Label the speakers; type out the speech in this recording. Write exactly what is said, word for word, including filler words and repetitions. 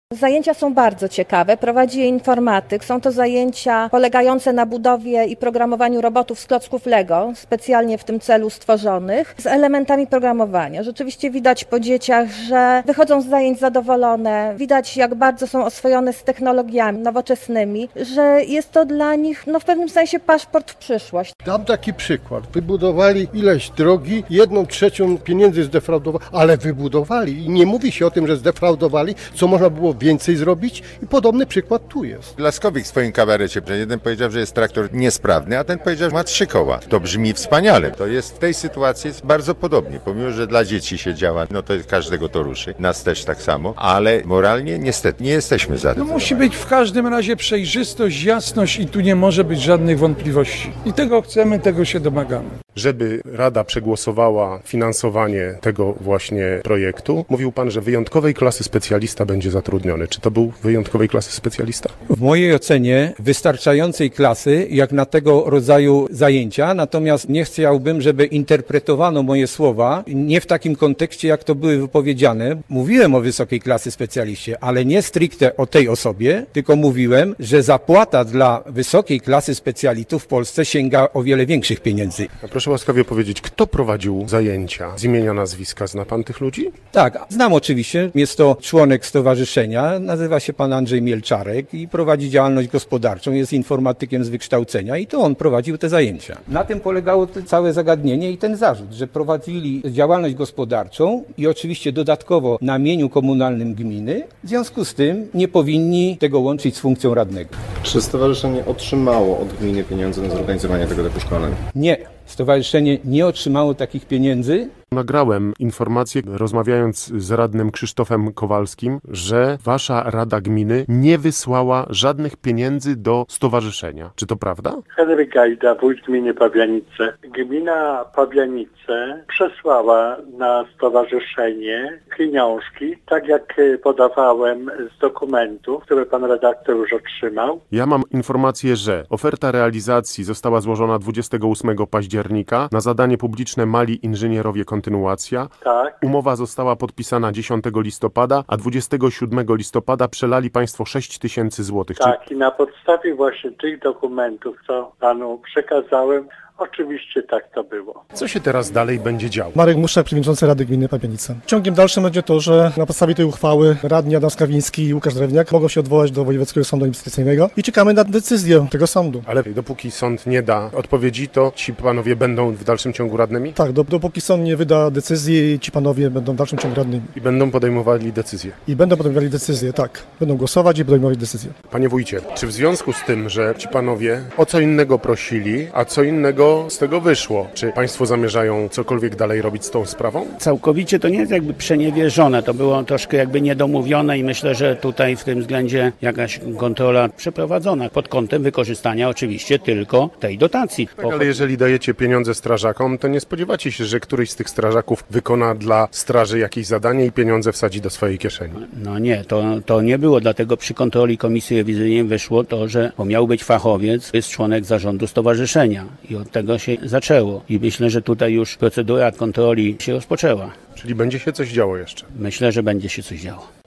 Speaker 1: Zajęcia są bardzo ciekawe, prowadzi je informatyk. Są to zajęcia polegające na budowie i programowaniu robotów z klocków Lego, specjalnie w tym celu stworzonych, z elementami programowania. Rzeczywiście widać po dzieciach, że wychodzą z zajęć zadowolone, widać jak bardzo są oswojone z technologiami nowoczesnymi, że jest to dla nich no, w pewnym sensie paszport w przyszłość.
Speaker 2: Dam taki przykład. Wybudowali ileś drogi, jedną trzecią pieniędzy zdefraudowali, ale wybudowali i nie mówi się o tym, że zdefraudowali, co można było więcej zrobić i podobny przykład tu jest.
Speaker 3: Laskowik w swoim kabarecie, jeden powiedział, że jest traktor niesprawny, a ten powiedział, że ma trzy koła. To brzmi wspaniale. To jest w tej sytuacji jest bardzo podobnie. Pomimo, że dla dzieci się działa, no to każdego to ruszy. Nas też tak samo, ale moralnie niestety nie jesteśmy za tym.
Speaker 4: No musi być w każdym razie przejrzystość, jasność i tu nie może być żadnych wątpliwości. I tego chcemy, tego się domagamy.
Speaker 5: Żeby Rada przegłosowała finansowanie tego właśnie projektu, mówił Pan, że wyjątkowej klasy specjalista będzie zatrudniony. Czy to był wyjątkowej klasy specjalista?
Speaker 4: W mojej ocenie wystarczającej klasy jak na tego rodzaju zajęcia, natomiast nie chciałbym, żeby interpretowano moje słowa nie w takim kontekście, jak to były wypowiedziane. Mówiłem o wysokiej klasy specjaliście, ale nie stricte o tej osobie, tylko mówiłem, że zapłata dla wysokiej klasy specjalistów w Polsce sięga o wiele większych pieniędzy.
Speaker 5: A proszę łaskawie powiedzieć, kto prowadził zajęcia z imienia, nazwiska? Zna Pan tych ludzi?
Speaker 4: Tak, znam oczywiście. Jest to członek stowarzyszenia, nazywa się pan Andrzej Mielczarek i prowadzi działalność gospodarczą, jest informatykiem z wykształcenia i to on prowadził te zajęcia. Na tym polegało to całe zagadnienie i ten zarzut, że prowadzili działalność gospodarczą i oczywiście dodatkowo na mieniu komunalnym gminy, w związku z tym nie powinni tego łączyć z funkcją radnego.
Speaker 6: Czy stowarzyszenie otrzymało od gminy pieniądze na zorganizowanie tego typu szkoleń?
Speaker 4: Nie. Stowarzyszenie nie otrzymało takich pieniędzy.
Speaker 5: Nagrałem informację, rozmawiając z radnym Krzysztofem Kowalskim, że wasza Rada Gminy nie wysłała żadnych pieniędzy do stowarzyszenia. Czy to prawda?
Speaker 7: Henryk Gajda, wójt gminy Pabianice. Gmina Pabianice przesłała na stowarzyszenie pieniążki, tak jak podawałem z dokumentów, które pan redaktor już otrzymał.
Speaker 5: Ja mam informację, że oferta realizacji została złożona dwudziestego ósmego października na zadanie publiczne Mali Inżynierowie Kontynuacja.
Speaker 7: Tak.
Speaker 5: Umowa została podpisana dziesiątego listopada, a dwudziestego siódmego listopada przelali Państwo sześć tysięcy złotych.
Speaker 7: Tak,
Speaker 5: Czy...
Speaker 7: i na podstawie właśnie tych dokumentów, co panu przekazałem, oczywiście tak to było.
Speaker 5: Co się teraz dalej będzie działo?
Speaker 8: Marek Muszczak, przewodniczący Rady Gminy Pabianice. Ciągiem dalszym będzie to, że na podstawie tej uchwały radni Adam Skawiński i Łukasz Drewniak mogą się odwołać do Wojewódzkiego Sądu Administracyjnego i czekamy na decyzję tego sądu.
Speaker 5: Ale dopóki sąd nie da odpowiedzi, to ci panowie będą w dalszym ciągu radnymi?
Speaker 8: Tak, do, dopóki sąd nie wyda decyzji, ci panowie będą w dalszym ciągu radnymi.
Speaker 5: I będą podejmowali decyzje?
Speaker 8: I będą podejmowali decyzje, tak. Będą głosować i podejmować decyzje.
Speaker 5: Panie wójcie, czy w związku z tym, że ci panowie o co innego prosili, a co innego z tego wyszło, czy państwo zamierzają cokolwiek dalej robić z tą sprawą?
Speaker 9: Całkowicie to nie jest jakby przeniewierzone, to było troszkę jakby niedomówione i myślę, że tutaj w tym względzie jakaś kontrola przeprowadzona pod kątem wykorzystania oczywiście tylko tej dotacji.
Speaker 5: Tak, ale jeżeli dajecie pieniądze strażakom, to nie spodziewacie się, że któryś z tych strażaków wykona dla straży jakieś zadanie i pieniądze wsadzi do swojej kieszeni?
Speaker 9: No nie, to, to nie było, dlatego przy kontroli komisji rewizyjnej wyszło to, że miał być fachowiec, jest członek zarządu stowarzyszenia i od tego się zaczęło. I myślę, że tutaj już procedura kontroli się rozpoczęła.
Speaker 5: Czyli będzie się coś działo jeszcze?
Speaker 9: Myślę, że będzie się coś działo.